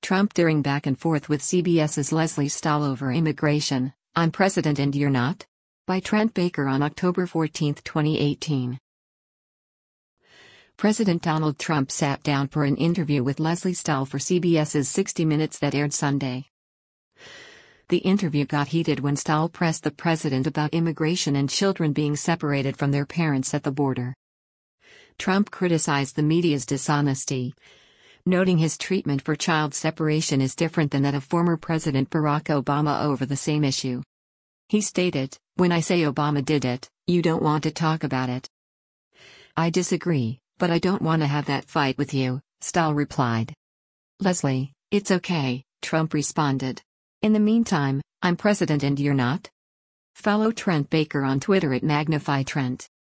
Trump during back and forth with CBS's Leslie Stahl over immigration, "I'm president and you're not?" By Trent Baker on October 14, 2018. President Donald Trump sat down for an interview with Leslie Stahl for CBS's 60 Minutes that aired Sunday. The interview got heated when Stahl pressed the president about immigration and children being separated from their parents at the border. Trump criticized the media's dishonesty, noting his treatment for child separation is different than that of former President Barack Obama over the same issue. He stated, "When I say Obama did it, you don't want to talk about it." "I disagree, but I don't want to have that fight with you," Stahl replied. "Leslie, it's okay," Trump responded. "In the meantime, I'm president and you're not?" Follow Trent Baker on Twitter at MagnifyTrent.